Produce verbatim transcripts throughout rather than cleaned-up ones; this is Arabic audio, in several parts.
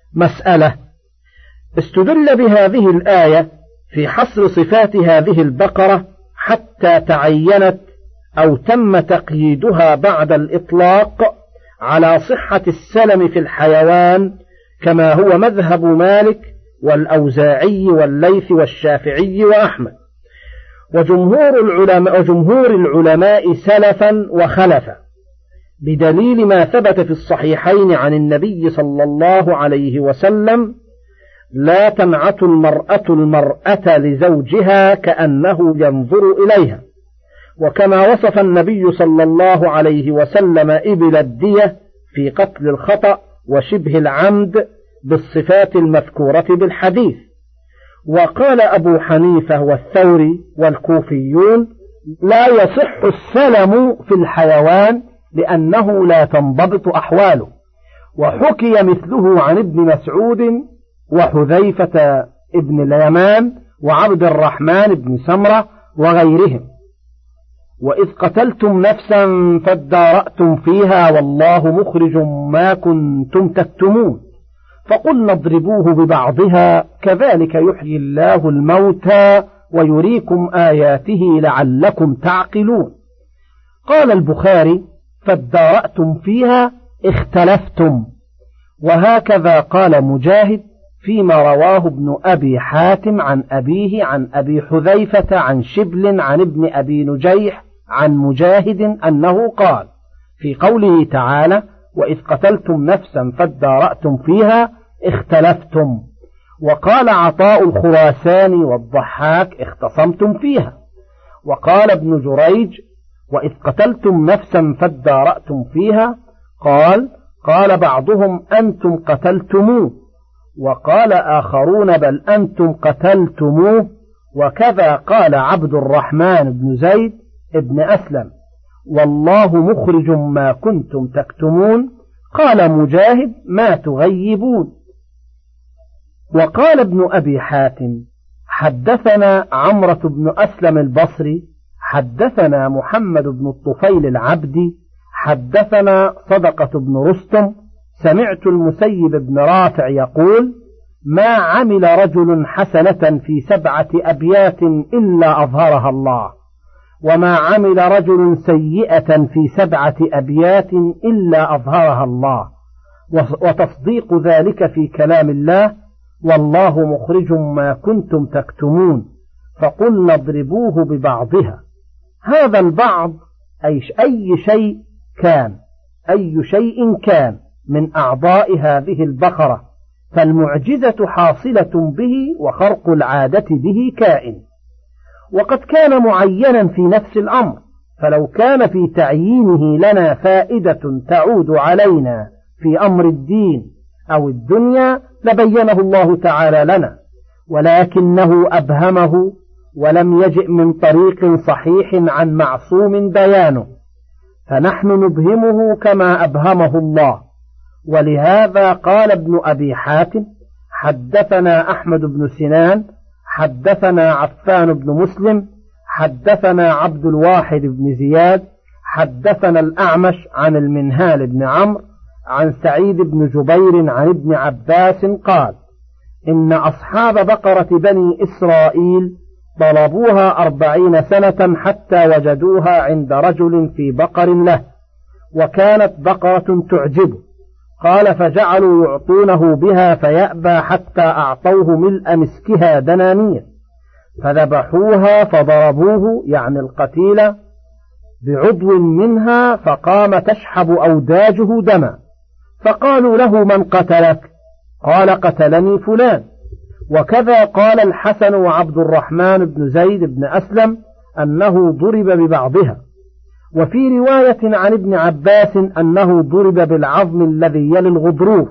مسألة. استدل بهذه الآية في حصر صفات هذه البقرة حتى تعينت أو تم تقييدها بعد الإطلاق على صحة السلم في الحيوان، كما هو مذهب مالك والأوزاعي والليث والشافعي وأحمد وجمهور العلماء, وجمهور العلماء سلفا وخلفا، بدليل ما ثبت في الصحيحين عن النبي صلى الله عليه وسلم: لا تنعت المرأة المرأة لزوجها كأنه ينظر إليها. وكما وصف النبي صلى الله عليه وسلم إبل الدية في قتل الخطأ وشبه العمد بالصفات المذكورة بالحديث. وقال أبو حنيفة والثوري والكوفيون: لا يصح السلم في الحيوان لأنه لا تنضبط أحواله. وحكي مثله عن ابن مسعود وحذيفة ابن اليمان وعبد الرحمن بن سمرة وغيرهم. وإذ قتلتم نفسا فادارأتم فيها والله مخرج ما كنتم تكتمون فقلنا اضربوه ببعضها كذلك يحيي الله الموتى ويريكم آياته لعلكم تعقلون. قال البخاري: فادارأتم فيها اختلفتم. وهكذا قال مجاهد فيما رواه ابن أبي حاتم عن أبيه عن أبي حذيفة عن شبل عن ابن أبي نجيح عن مجاهد أنه قال في قوله تعالى: وإذ قتلتم نفسا فادارأتم فيها اختلفتم. وقال عطاء الخراساني والضحاك: اختصمتم فيها. وقال ابن جريج: وإذ قتلتم نفسا فادارأتم فيها قال قال بعضهم: أنتم قتلتموه. وقال آخرون: بل أنتم قتلتموه. وكذا قال عبد الرحمن بن زيد ابن أسلم: والله مخرج ما كنتم تكتمون. قال مجاهد: ما تغيبون. وقال ابن أبي حاتم: حدثنا عمرة بن أسلم البصري حدثنا محمد بن الطفيل العبدي حدثنا صدقة بن رستم سمعت المسيب بن رافع يقول: ما عمل رجل حسنة في سبعة أبيات إلا أظهرها الله، وما عمل رجل سيئة في سبعة أبيات إلا أظهرها الله، وتصديق ذلك في كلام الله: والله مخرج ما كنتم تكتمون فقلنا اضربوه ببعضها. هذا البعض أي شيء كان أي شيء كان من أعضاء هذه البقرة، فالمعجزة حاصلة به وخرق العادة به كائن. وقد كان معينا في نفس الأمر، فلو كان في تعيينه لنا فائدة تعود علينا في أمر الدين أو الدنيا لبينه الله تعالى لنا، ولكنه أبهمه ولم يجئ من طريق صحيح عن معصوم بيانه، فنحن نبهمه كما أبهمه الله. ولهذا قال ابن أبي حاتم: حدثنا أحمد بن سنان حدثنا عفان بن مسلم حدثنا عبد الواحد بن زياد حدثنا الأعمش عن المنهال بن عمرو عن سعيد بن جبير عن ابن عباس قال: إن أصحاب بقرة بني إسرائيل طلبوها أربعين سنة حتى وجدوها عند رجل في بقر له، وكانت بقرة تعجبه. قال: فجعلوا يعطونه بها فيأبى حتى أعطوه ملء مسكها دنانير، فذبحوها فضربوه يعني القتيل بعضو منها فقام تشحب أوداجه دما، فقالوا له: من قتلك؟ قال: قتلني فلان. وكذا قال الحسن وعبد الرحمن بن زيد بن أسلم أنه ضرب ببعضها. وفي رواية عن ابن عباس أنه ضرب بالعظم الذي يلي الغضروف.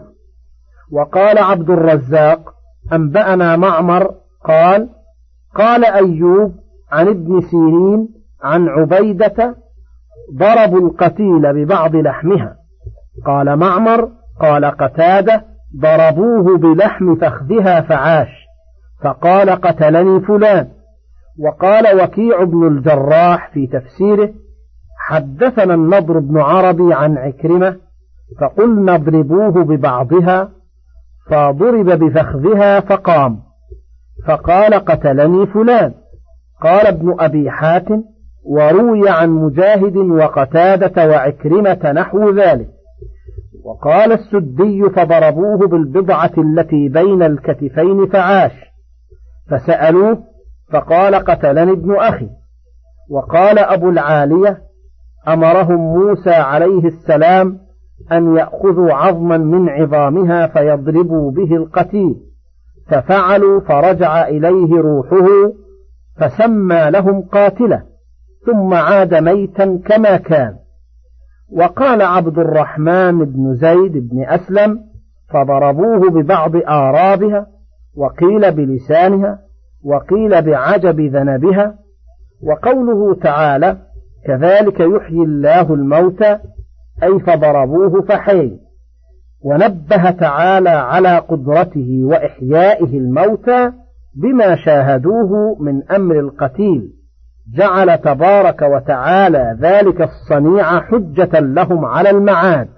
وقال عبد الرزاق: أنبأنا معمر قال: قال أيوب عن ابن سيرين عن عبيدة: ضربوا القتيل ببعض لحمها. قال معمر: قال قتادة: ضربوه بلحم فخذها فعاش، فقال: قتلني فلان. وقال وكيع بن الجراح في تفسيره: حدثنا النضر بن عربي عن عكرمة فقلنا اضربوه ببعضها، فضرب بفخذها فقام، فقال قتلني فلان. قال ابن أبي حاتم: وروي عن مجاهد وقتادة وعكرمة نحو ذلك. وقال السدي: فضربوه بالبضعة التي بين الكتفين فعاش، فسألوه فقال: قتلني ابن أخي. وقال أبو العالية: أمرهم موسى عليه السلام أن يأخذوا عظما من عظامها فيضربوا به القتيل، ففعلوا، فرجع إليه روحه فسمى لهم قاتله، ثم عاد ميتا كما كان. وقال عبد الرحمن بن زيد بن أسلم: فضربوه ببعض آرابها، وقيل بلسانها، وقيل بعجب ذنبها. وقوله تعالى: كذلك يحيي الله الموتى، أي فضربوه فحي. ونبه تعالى على قدرته وإحيائه الموتى بما شاهدوه من أمر القتيل، جعل تبارك وتعالى ذلك الصنيع حجة لهم على المعاد،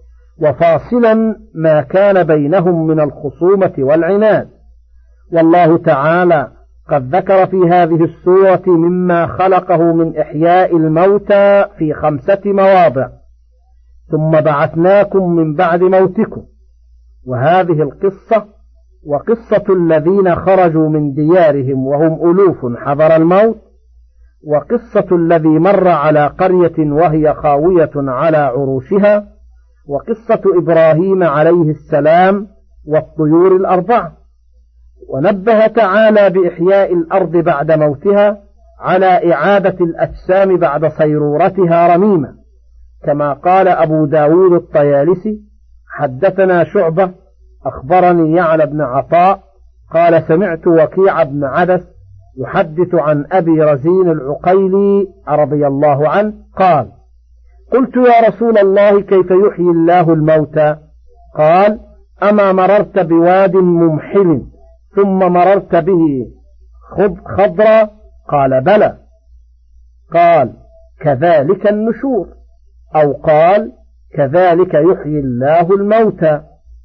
وفاصلا ما كان بينهم من الخصومة والعناد. والله تعالى قد ذكر في هذه السورة مما خلقه من إحياء الموتى في خمسة مواضع: ثم بعثناكم من بعد موتكم. وهذه القصة وقصة الذين خرجوا من ديارهم وهم ألوف حذر الموت، وقصة الذي مر على قرية وهي خاوية على عروشها، وقصة إبراهيم عليه السلام والطيور الأربعة. ونبه تعالى بإحياء الأرض بعد موتها على إعادة الأجسام بعد صيرورتها رميمة، كما قال أبو داود الطيالسي: حدثنا شعبة أخبرني يعلى بن عطاء قال: سمعت وكيع بن عدس يحدث عن أبي رزين العقيلي رضي الله عنه قال: قلت يا رسول الله كيف يحيي الله الموتى؟ قال: أما مررت بواد ممحل ثم مررت به خضرا؟ قال: بلى. قال: كذلك النشور، أو قال: كذلك يحيي الله الموتى.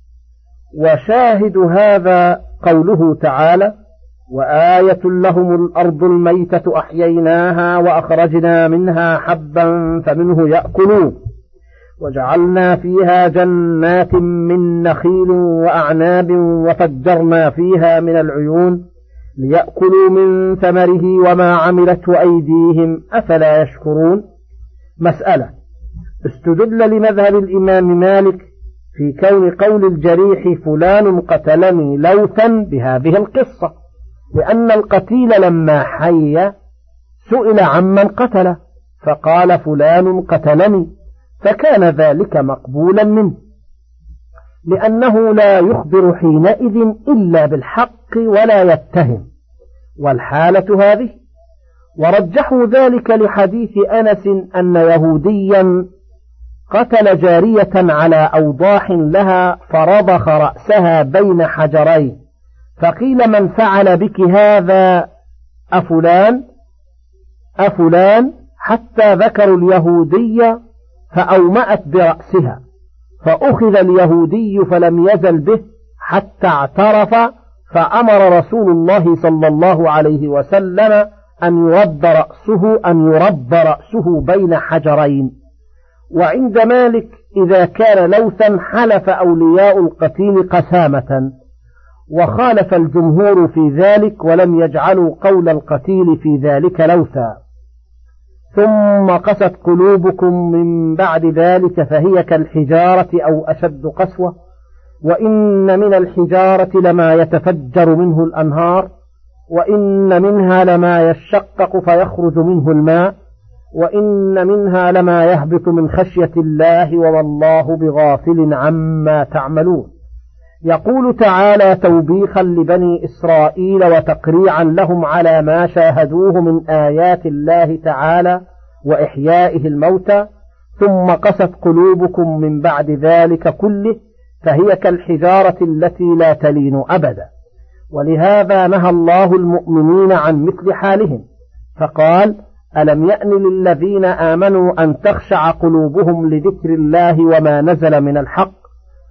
وشاهد هذا قوله تعالى: وآية لهم الأرض الميتة أحييناها وأخرجنا منها حبا فمنه يأكلون، وجعلنا فيها جنات من نخيل وأعناب وفجرنا فيها من العيون ليأكلوا من ثمره وما عملته أيديهم أفلا يشكرون. مسألة: استدل لمذهب الإمام مالك في كون قول الجريح فلان قتلني لوثا بهذه القصة، لأن القتيل لما حي سئل عمن قتله فقال: فلان قتلني، فكان ذلك مقبولا منه، لأنه لا يخبر حينئذ إلا بالحق ولا يتهم، والحالة هذه. ورجحوا ذلك لحديث أنس أن يهوديا قتل جارية على أوضاح لها فرضخ رأسها بين حجرين، فقيل: من فعل بك هذا أفلان أفلان حتى ذكروا اليهودي فأومأت برأسها، فأخذ اليهودي فلم يزل به حتى اعترف، فأمر رسول الله صلى الله عليه وسلم أن يرد رأسه أن يرد رأسه بين حجرين. وعند مالك إذا كان لوثا حلف أولياء القتيل قسامة، وخالف الجمهور في ذلك ولم يجعلوا قول القتيل في ذلك لوثا. ثم قست قلوبكم من بعد ذلك فهي كالحجارة أو أشد قسوة، وإن من الحجارة لما يتفجر منه الأنهار، وإن منها لما يشقق فيخرج منه الماء، وإن منها لما يهبط من خشية الله وما الله بغافل عما تعملون. يقول تعالى توبيخا لبني إسرائيل وتقريعا لهم على ما شاهدوه من آيات الله تعالى وإحيائه الموتى: ثم قست قلوبكم من بعد ذلك كله فهي كالحجارة التي لا تلين أبدا. ولهذا نهى الله المؤمنين عن مثل حالهم، فقال: ألم يأن للذين آمنوا أن تخشع قلوبهم لذكر الله وما نزل من الحق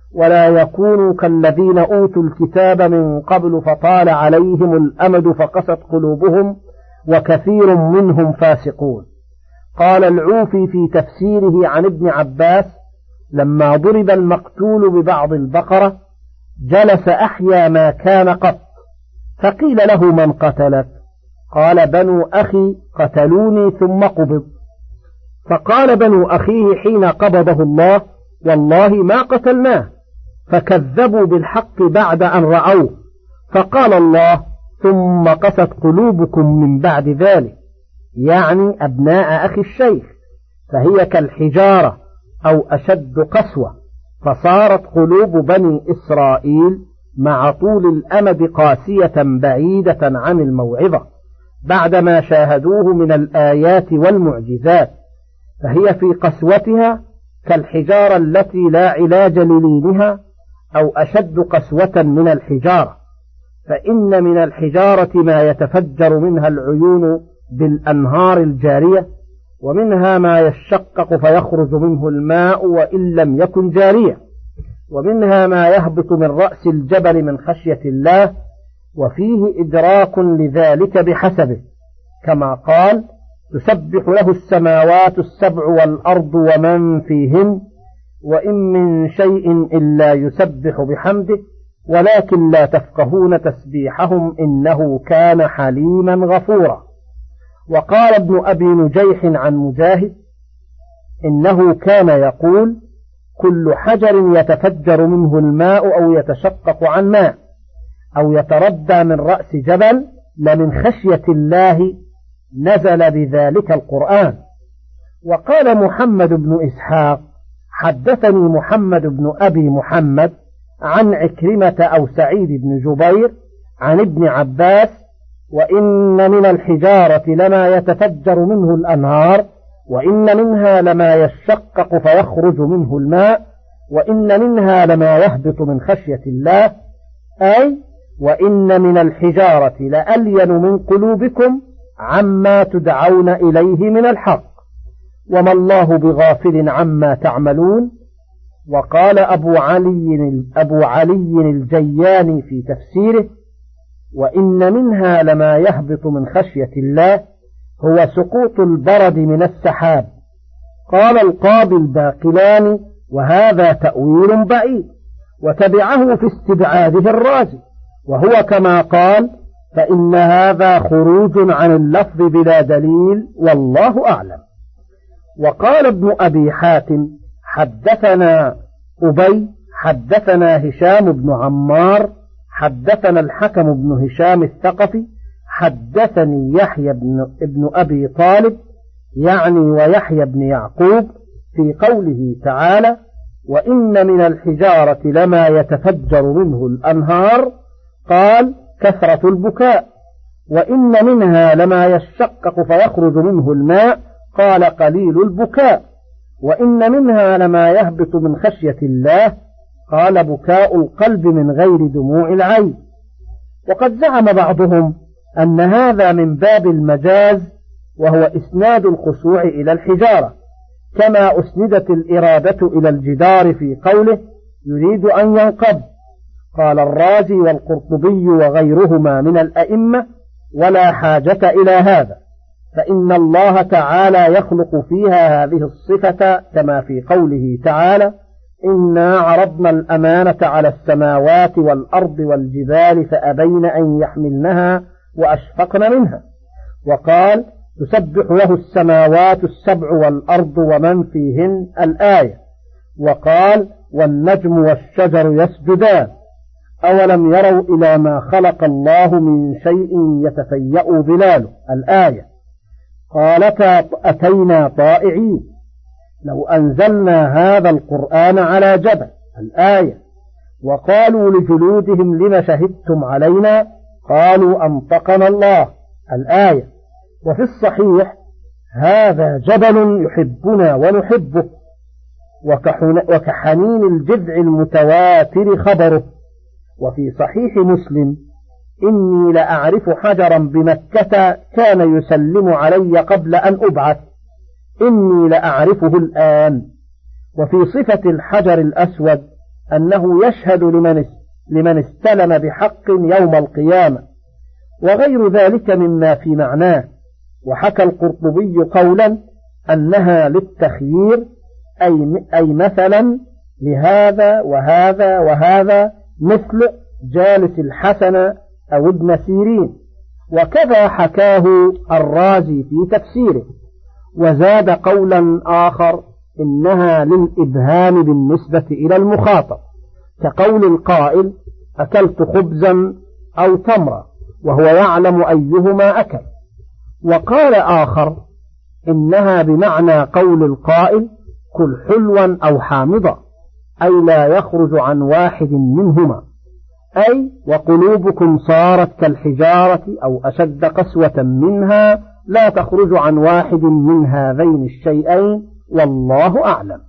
ولا يكونوا كالذين أوتوا الكتاب من قبل فطال عليهم الأمد فقست قلوبهم وكثير منهم فاسقون. قال العوفي في تفسيره عن ابن عباس: لما ضرب المقتول ببعض البقرة جلس أحيا ما كان قط، فقيل له: من قتلك؟ قال: بنو أخي قتلوني ثم قبض. فقال بنو أخيه حين قبضه الله: والله ما قتلناه، فكذبوا بالحق بعد أن رأوه، فقال الله: ثم قست قلوبكم من بعد ذلك، يعني أبناء أخي الشيخ، فهي كالحجارة أو أشد قسوة، فصارت قلوب بني إسرائيل مع طول الأمد قاسية بعيدة عن الموعظة بعدما شاهدوه من الآيات والمعجزات، فهي في قسوتها كالحجارة التي لا علاج للينها أو أشد قسوة من الحجارة، فإن من الحجارة ما يتفجر منها العيون بالأنهار الجارية، ومنها ما يشقق فيخرج منه الماء وإن لم يكن جارية، ومنها ما يهبط من رأس الجبل من خشية الله، وفيه إدراك لذلك بحسبه، كما قال: تسبح له السماوات السبع والأرض ومن فيهن وإن من شيء إلا يسبح بحمده ولكن لا تفقهون تسبيحهم إنه كان حليما غفورا. وقال ابن أبي نجيح عن مجاهد: إنه كان يقول: كل حجر يتفجر منه الماء أو يتشقق عن ماء أو يتردى من رأس جبل لمن خشية الله نزل بذلك القرآن. وقال محمد بن إسحاق: حدثني محمد بن أبي محمد عن عكرمة أو سعيد بن جبير عن ابن عباس: وإن من الحجارة لما يتفجر منه الأنهار وإن منها لما يشقق فيخرج منه الماء وإن منها لما يهبط من خشية الله، أي وإن من الحجارة لألين من قلوبكم عما تدعون إليه من الحق وما الله بغافل عما تعملون. وقال أبو علي, أبو علي الجياني في تفسيره: وإن منها لما يهبط من خشية الله هو سقوط البرد من السحاب. قال القاضي الباقلاني: وهذا تأويل بعيد، وتبعه في استبعاده الرازي، وهو كما قال: فإن هذا خروج عن اللفظ بلا دليل والله أعلم. وقال ابن أبي حاتم: حدثنا أبي حدثنا هشام بن عمار حدثنا الحكم بن هشام الثقفي حدثني يحيى بن ابن أبي طالب يعني ويحيى بن يعقوب في قوله تعالى: وإن من الحجارة لما يتفجر منه الأنهار، قال: كثرة البكاء. وإن منها لما يشقق فيخرج منه الماء، قال: قليل البكاء. وإن منها لما يهبط من خشية الله، قال: بكاء القلب من غير دموع العين. وقد زعم بعضهم أن هذا من باب المجاز، وهو إسناد الخشوع إلى الحجارة، كما أسندت الإرادة إلى الجدار في قوله: يريد أن ينقض. قال الرازي والقرطبي وغيرهما من الأئمة: ولا حاجة إلى هذا، فإن الله تعالى يخلق فيها هذه الصفة كما في قوله تعالى: إنا عرضنا الأمانة على السماوات والأرض والجبال فأبين أن يحملنها وأشفقن منها. وقال: تسبح له السماوات السبع والأرض ومن فيهن، الآية. وقال: والنجم والشجر يسجدان. أولم يروا إلى ما خلق الله من شيء يتفيأ ظلاله، الآية. قالتا: أتينا طائعين لو أنزلنا هذا القرآن على جبل، الآية. وقالوا لجلودهم: لم شهدتم علينا؟ قالوا: أنطقنا الله، الآية. وفي الصحيح: هذا جبل يحبنا ونحبه، وكحنين الجذع المتواتر خبره. وفي صحيح مسلم: إني لأعرف حجرا بمكة كان يسلم علي قبل أن أبعث، إني لأعرفه الآن. وفي صفة الحجر الأسود: أنه يشهد لمن لمن استلم بحق يوم القيامة، وغير ذلك مما في معناه. وحكى القرطبي قولا أنها للتخيير، أي, أي مثلا لهذا وهذا وهذا مثل جالس الحسن أو ابن سيرين. وكذا حكاه الرازي في تفسيره. وزاد قولا آخر إنها للإبهام بالنسبة إلى المخاطب، كقول القائل أكلت خبزا أو تمرا وهو يعلم أيهما أكل. وقال آخر إنها بمعنى قول القائل كل حلوا أو حامضا، أي لا يخرج عن واحد منهما، أي وقلوبكم صارت كالحجارة أو أشد قسوة منها لا تخرج عن واحد من هذين الشيئين والله أعلم.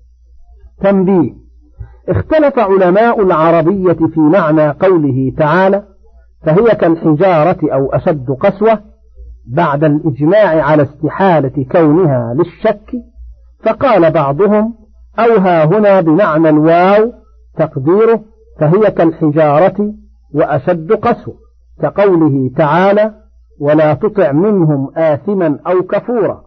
تنبيه: اختلف علماء العربية في معنى قوله تعالى فهي كالحجارة أو أشد قسوة بعد الإجماع على استحالة كونها للشك، فقال بعضهم أوها هنا بمعنى الواو تقديره فهي كالحجارة وأشد قسوة، كقوله تعالى ولا تطع منهم آثما أو كفورا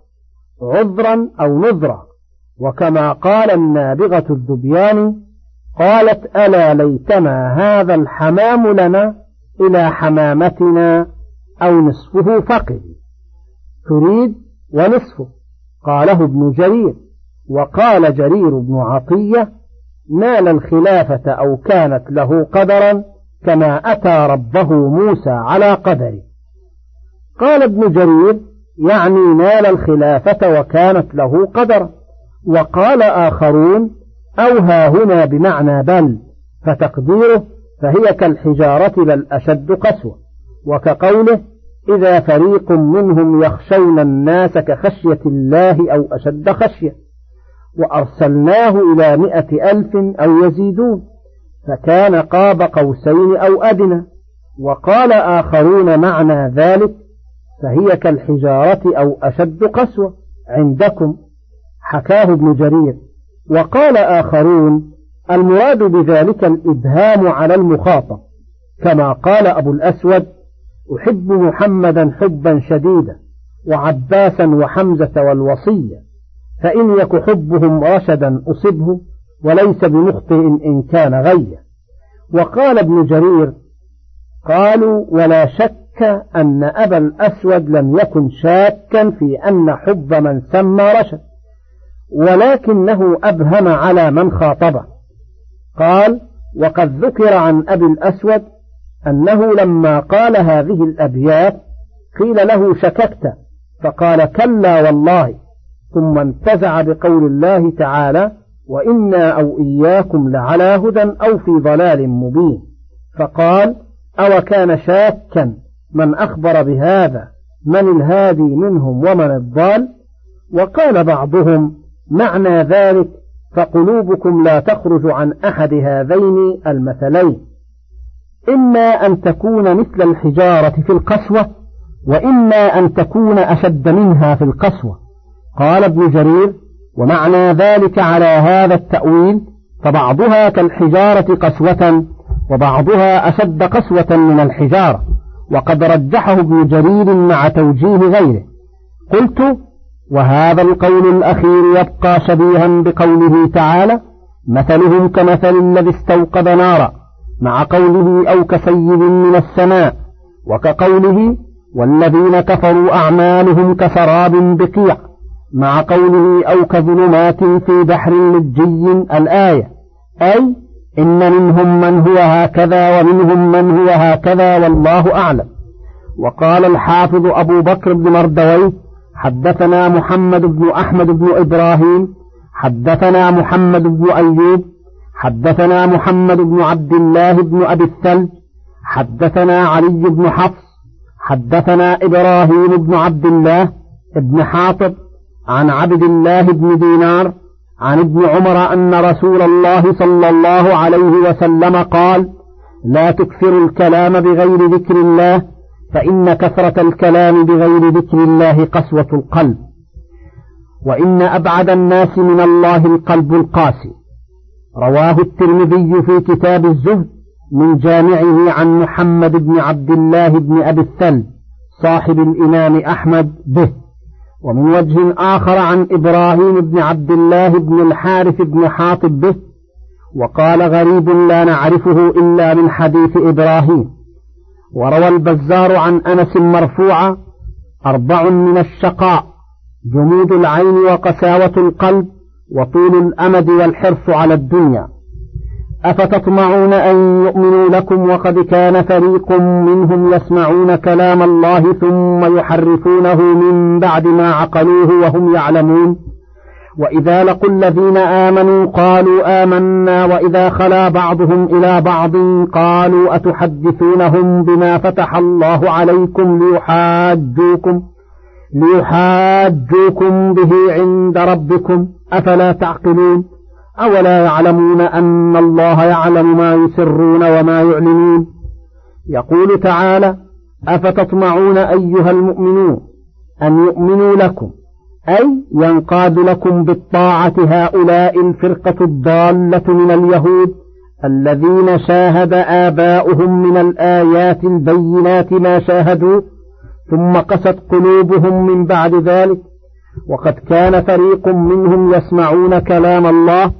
عذرا أو نذرا. وكما قال النابغة الذبياني قالت ألا ليتنا هذا الحمام لنا إلى حمامتنا أو نصفه فقد، تريد ونصفه. قاله ابن جرير. وقال جرير بن عطية نال الخلافة أو كانت له قدرا كما أتى ربه موسى على قدره. قال ابن جرير يعني نال الخلافة وكانت له قدرا. وقال آخرون أوها هنا بمعنى بل، فتقديره فهي كالحجارة بل أشد قسوة، وكقوله إذا فريق منهم يخشون الناس كخشية الله أو أشد خشية، وأرسلناه إلى مئة ألف أو يزيدون فكان قاب قوسين أو أدنى. وقال آخرون معنى ذلك فهي كالحجارة أو أشد قسوة عندكم، حكاه ابن جرير. وقال آخرون المراد بذلك الإبهام على المخاطب، كما قال أبو الأسود أحب محمدا حبا شديدا وعباسا وحمزة والوصية، فإن يك حبهم رشدا أصبه وليس بمخطئ إن كان غيا. وقال ابن جرير قالوا ولا شك أن أبا الأسود لم يكن شاكا في أن حب من سمى رشد، ولكنه أبهم على من خاطبه. قال وقد ذكر عن أبي الأسود أنه لما قال هذه الأبيات قيل له شككت، فقال كلا والله، ثم انتزع بقول الله تعالى وإنا أو إياكم لعلى هدى أو في ضلال مبين، فقال أو كان شاكا من أخبر بهذا من الهادي منهم ومن الضال. وقال بعضهم معنى ذلك فقلوبكم لا تخرج عن أحد هذين المثلين، إما أن تكون مثل الحجارة في القسوة، وإما أن تكون أشد منها في القسوة. قال ابن جرير ومعنى ذلك على هذا التأويل فبعضها كالحجارة قسوة وبعضها أشد قسوة من الحجارة، وقد رجحه ابن جرير مع توجيه غيره. قلت وهذا القول الأخير يبقى شبيها بقوله تعالى مثلهم كمثل الذي استوقد نارا، مع قوله أو كسيب من السماء، وكقوله والذين كفروا أعمالهم كسراب بقيع، مع قوله أو كظلمات في بحر لجي الآية، أي إن منهم من هو هكذا ومنهم من هو هكذا والله أعلم. وقال الحافظ أبو بكر بن مردويه حدثنا محمد بن أحمد بن إبراهيم حدثنا محمد بن أيوب حدثنا محمد بن عبد الله بن أبي الثلج حدثنا علي بن حفص حدثنا إبراهيم بن عبد الله بن حاطب عن عبد الله بن دينار عن ابن عمر أن رسول الله صلى الله عليه وسلم قال لا تكثروا الكلام بغير ذكر الله فإن كثرة الكلام بغير ذكر الله قسوة القلب، وإن أبعد الناس من الله القلب القاسي. رواه الترمذي في كتاب الزهد من جامعه عن محمد بن عبد الله بن أبي الثلج صاحب الإمام أحمد به، ومن وجه آخر عن إبراهيم بن عبد الله بن الحارث بن حاطب به، وقال غريب لا نعرفه إلا من حديث إبراهيم. وروى البزار عن أنس مرفوعا: أربع من الشقاء: جمود العين وقساوة القلب وطول الأمد والحرص على الدنيا. أفتطمعون أن يؤمنوا لكم وقد كان فريق منهم يسمعون كلام الله ثم يحرفونه من بعد ما عقلوه وهم يعلمون. وإذا لقوا الذين آمنوا قالوا آمنا وإذا خلا بعضهم إلى بعض قالوا أتحدثونهم بما فتح الله عليكم ليحاجوكم ليحاجوكم به عند ربكم أفلا تعقلون أولا يعلمون أن الله يعلم ما يسرون وما يعلنون. يقول تعالى: أفتطمعون أيها المؤمنون أن يؤمنوا لكم، أي ينقاد لكم بالطاعة هؤلاء الفرقة الضالة من اليهود الذين شاهد آباؤهم من الآيات البينات ما شاهدوا ثم قست قلوبهم من بعد ذلك. وقد كان فريق منهم يسمعون كلام الله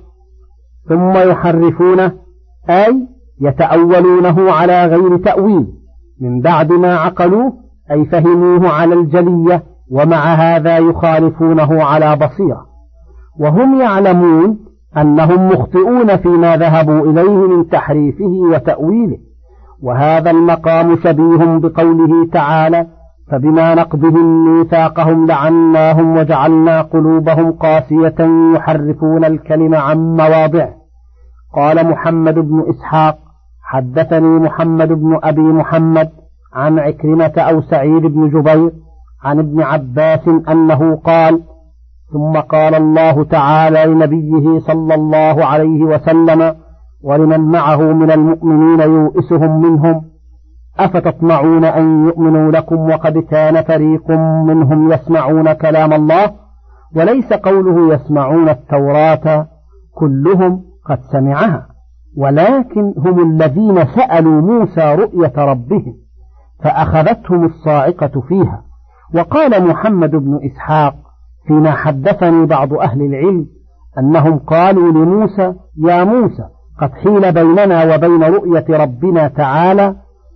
ثم يحرفونه، أي يتأولونه على غير تأويل من بعد ما عقلوه، أي فهموه على الجلية، ومع هذا يخالفونه على بصيرة، وهم يعلمون أنهم مخطئون فيما ذهبوا إليه من تحريفه وتأويله. وهذا المقام شبيه بقوله تعالى: فبما نقضهم ميثاقهم لعناهم وجعلنا قلوبهم قاسية يحرفون الكلم عن مواضعه. قال محمد بن إسحاق: حدثني محمد بن أبي محمد عن عكرمة أو سعيد بن جبير عن ابن عباس أنه قال: ثم قال الله تعالى لنبيه صلى الله عليه وسلم ولمن معه من المؤمنين يوئسهم منهم: أفتطمعون أن يؤمنوا لكم وقد كان فريق منهم يسمعون كلام الله. وليس قوله يسمعون التوراة كلهم قد سمعها، ولكن هم الذين سألوا موسى رؤية ربهم فأخذتهم الصاعقة فيها. وقال محمد بن إسحاق فيما حدثني بعض أهل العلم أنهم قالوا لموسى: يا موسى، قد حيل بيننا وبين رؤية ربنا تعالى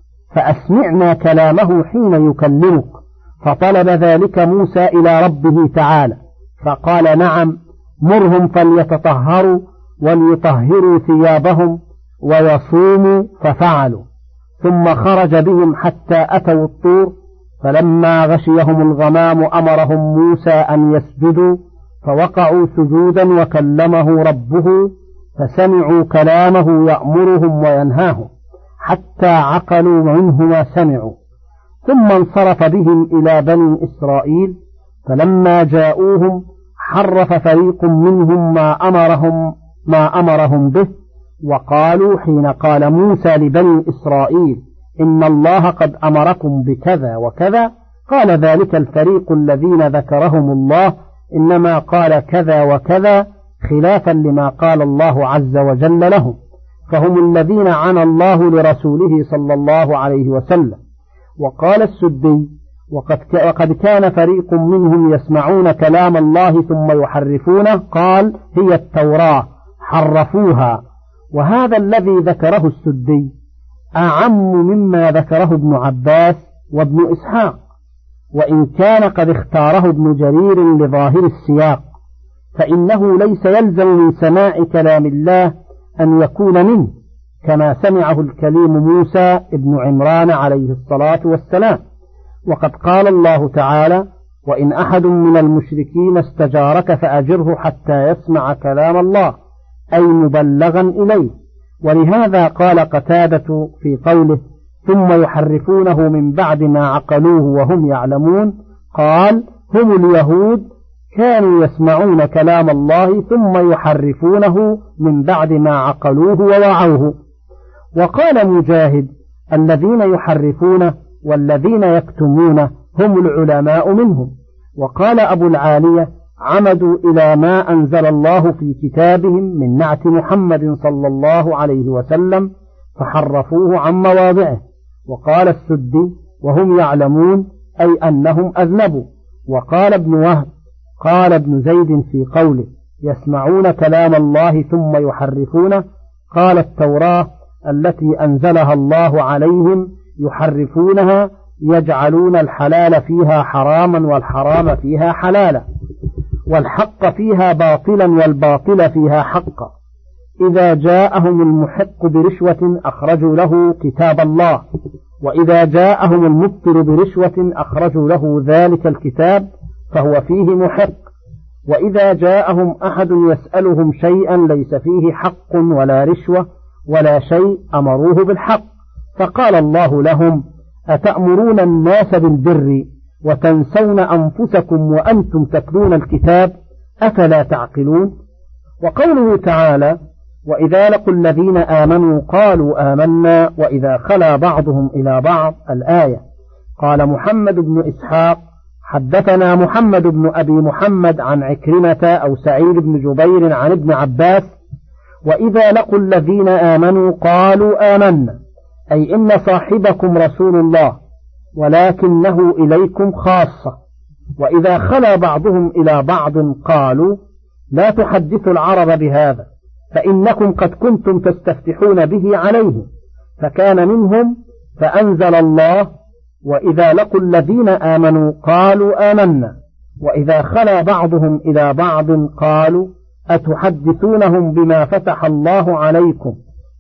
فأسمعنا كلامه حين يكلمك. فطلب ذلك موسى إلى ربه تعالى فقال: نعم، مرهم فليتطهروا وليطهروا ثيابهم ويصوموا. ففعلوا، ثم خرج بهم حتى أتوا الطور، فلما غشيهم الغمام أمرهم موسى أن يسجدوا، فوقعوا سجودا وكلمه ربه، فسمعوا كلامه يأمرهم وينهاهم حتى عقلوا منه ما سمعوا. ثم انصرف بهم إلى بني إسرائيل، فلما جاءوهم حرف فريق منهم ما أمرهم ما أمرهم به، وقالوا حين قال موسى لبني إسرائيل: إن الله قد أمركم بكذا وكذا، قال ذلك الفريق الذين ذكرهم الله إنما قال كذا وكذا خلافا لما قال الله عز وجل لهم، فهم الذين عنى الله لرسوله صلى الله عليه وسلم. وقال السدي: وقد كان فريق منهم يسمعون كلام الله ثم يحرفونه، قال: هي التوراة حرفوها. وهذا الذي ذكره السدي أعم مما ذكره ابن عباس وابن إسحاق، وإن كان قد اختاره ابن جرير لظاهر السياق، فإنه ليس يلزم من سماع كلام الله أن يكون منه كما سمعه الكليم موسى ابن عمران عليه الصلاة والسلام. وقد قال الله تعالى: وإن أحد من المشركين استجارك فأجره حتى يسمع كلام الله، أي مبلغا إليه. ولهذا قال قتادة في قوله: ثم يحرفونه من بعد ما عقلوه وهم يعلمون، قال: هم اليهود كانوا يسمعون كلام الله ثم يحرفونه من بعد ما عقلوه ووعوه. وقال مجاهد: الذين يحرفونه والذين يكتمونه هم العلماء منهم. وقال أبو العالية: عمدوا إلى ما أنزل الله في كتابهم من نعت محمد صلى الله عليه وسلم فحرفوه عن مواضعه. وقال السدي وهم يعلمون أي أنهم أذنبوا. وقال ابن وهب قال ابن زيد في قوله يسمعون كلام الله ثم يحرفونه قال التوراة التي أنزلها الله عليهم يحرفونها يجعلون الحلال فيها حراما والحرام فيها حلالا والحق فيها باطلا والباطل فيها حقا. إذا جاءهم المحق برشوة أخرجوا له كتاب الله، وإذا جاءهم المبطل برشوة أخرجوا له ذلك الكتاب فهو فيه محق. وإذا جاءهم أحد يسألهم شيئا ليس فيه حق ولا رشوة ولا شيء أمروه بالحق، فقال الله لهم أتأمرون الناس بالبر وتنسون أنفسكم وأنتم تتلون الكتاب أفلا تعقلون. وقوله تعالى وإذا لقوا الذين آمنوا قالوا آمنا وإذا خلا بعضهم إلى بعض الآية. قال محمد بن إسحاق حدثنا محمد بن أبي محمد عن عكرمة أو سعيد بن جبير عن ابن عباس وإذا لقوا الذين آمنوا قالوا آمنا أي إن صاحبكم رسول الله ولكنه إليكم خاصة. وإذا خلا بعضهم إلى بعض قالوا لا تحدثوا العرب بهذا فإنكم قد كنتم تستفتحون به عليهم، فكان منهم فأنزل الله وإذا لقوا الذين آمنوا قالوا آمنا وإذا خلا بعضهم إلى بعض قالوا أتحدثونهم بما فتح الله عليكم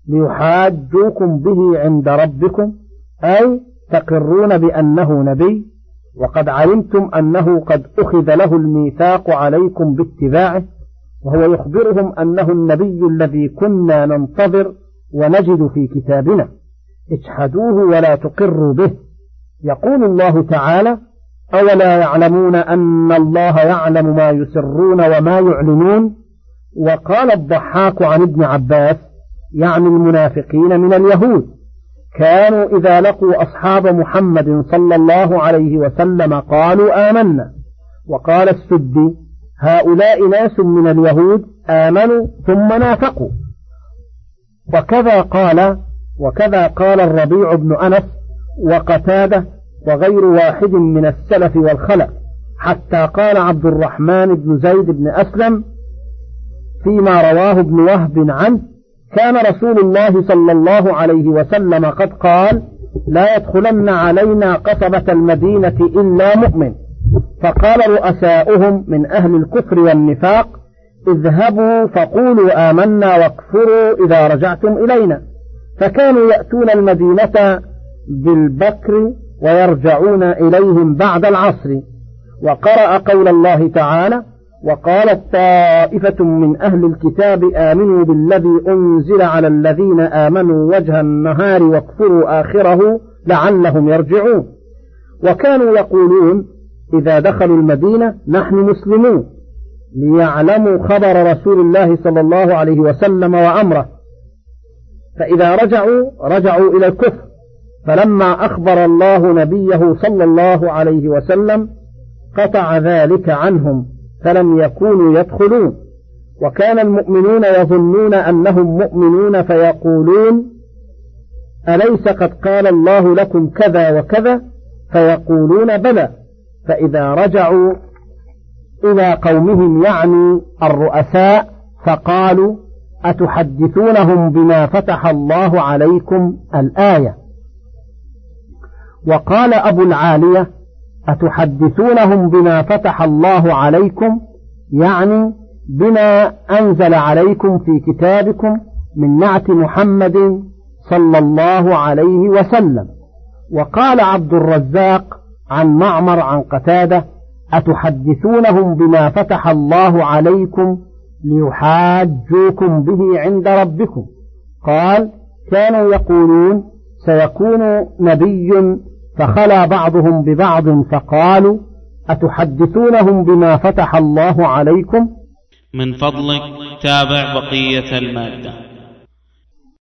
ليحاجوكم به عند ربكم أي تقرون بأنه نبي وقد علمتم أنه قد أخذ له الميثاق عليكم باتباعه، وهو يخبرهم أنه النبي الذي كنا ننتظر ونجد في كتابنا، اجحدوه ولا تقروا به. يقول الله تعالى أولا يعلمون أن الله يعلم ما يسرون وما يعلنون. وقال الضحاك عن ابن عباس يعني المنافقين من اليهود كانوا إذا لقوا أصحاب محمد صلى الله عليه وسلم قالوا آمنا. وقال السدي هؤلاء ناس من اليهود آمنوا ثم نافقوا. وكذا قال وكذا قال الربيع بن أنس وقتادة وغير واحد من السلف والخلف، حتى قال عبد الرحمن بن زيد بن أسلم فيما رواه ابن وهب عنه كان رسول الله صلى الله عليه وسلم قد قال لا يدخلن علينا قصبة المدينة إلا مؤمن. فقال رؤساؤهم من أهل الكفر والنفاق اذهبوا فقولوا آمنا واكفروا إذا رجعتم إلينا، فكانوا يأتون المدينة بالبكر ويرجعون إليهم بعد العصر. وقرأ قول الله تعالى وقالت طائفة من أهل الكتاب آمنوا بالذي أنزل على الذين آمنوا وجه النهار واكفروا آخره لعلهم يرجعون. وكانوا يقولون إذا دخلوا المدينة نحن مسلمون ليعلموا خبر رسول الله صلى الله عليه وسلم وأمره، فإذا رجعوا رجعوا إلى الكفر. فلما أخبر الله نبيه صلى الله عليه وسلم قطع ذلك عنهم فلم يكونوا يدخلون. وكان المؤمنون يظنون أنهم مؤمنون فيقولون أليس قد قال الله لكم كذا وكذا فيقولون بلى. فإذا رجعوا إلى قومهم يعني الرؤساء فقالوا أتحدثونهم بما فتح الله عليكم الآية. وقال أبو العالية أتحدثونهم بما فتح الله عليكم يعني بما أنزل عليكم في كتابكم من نعت محمد صلى الله عليه وسلم. وقال عبد الرزاق عن معمر عن قتادة أتحدثونهم بما فتح الله عليكم ليحاجوكم به عند ربكم. قال كانوا يقولون سيكون نبي فخلا بعضهم ببعض فقالوا أتحدثونهم بما فتح الله عليكم. من فضلك تابع بقية المادة.